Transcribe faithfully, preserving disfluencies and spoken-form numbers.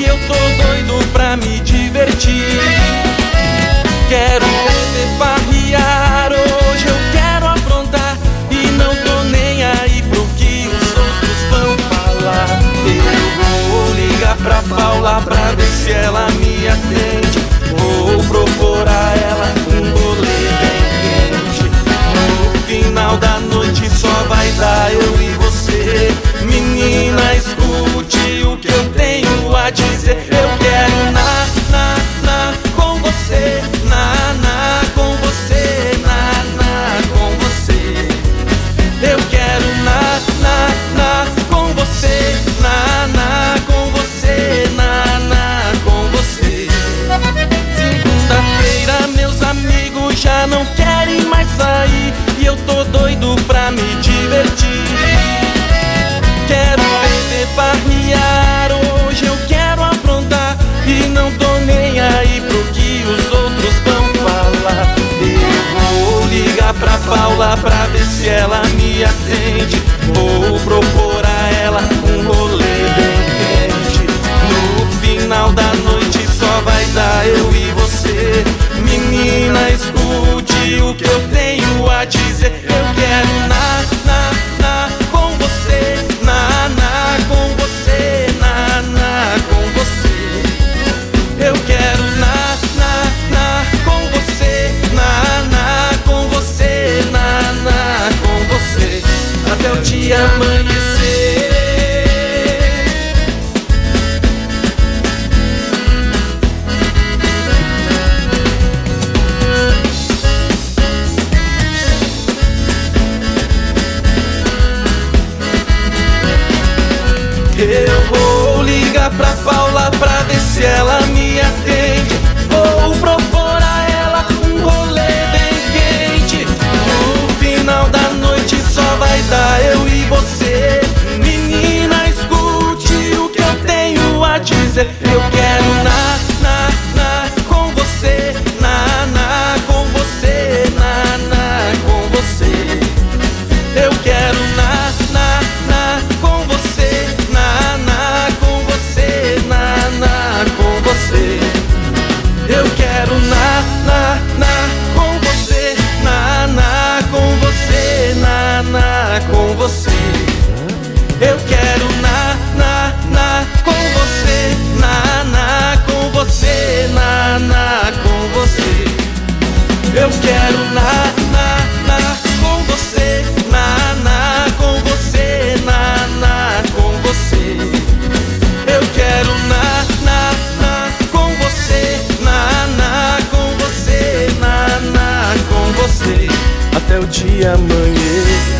eu tô doido pra me divertir. Quero beber, farrear, hoje eu quero aprontar e não tô nem aí pro que os outros vão falar. Eu vou ligar pra Paula pra ver se ela me atende. Vou propor a ela um rolê bem quente. No final da noite só vai dar eu e você. Menina, escute o que eu tenho a dizer. Eu quero na, na, na com você. Na, na com você. Na, na com você. Eu quero na, na, na com você. Na, na com você. Na, na com você. Segunda-feira meus amigos já não querem mais sair e eu tô doido pra me divertir. Quero beber, farrear, hoje eu quero aprontar e não tô nem aí pro que os outros vão falar. Eu vou ligar pra Paula pra ver se ela me atende. Vou propor a ela um rolê bem quente. No final da noite só vai dar eu e você. Menina, escute o que eu tenho a dizer. Eu quero na, na, na com você. Na, na com você. Na, na com você. Eu quero na, na, na com você. Na, na com você. Na, na com você. Até o dia amanhecer. Eu vou ligar pra Paula pra ver se ela me atende. Vou propor a ela um rolê bem quente. No final da noite só vai dar eu e você. Menina, escute o que eu tenho a dizer. Eu quero na, na, na com você. Na, na com você. Na, na com você. Eu quero na, na, na com você. Na, na com você. Na, na com você. Eu quero na, na, na com você. Na, na com você. Na, na com você. Eu quero na, na, na com você. Na, na com você. Na, na com você. Eu quero na, na, na com você. Na, na com você. Na, na com você. Eu quero na, na, na com você. Na, na com você. Na, na com você. Até o dia amanhecer.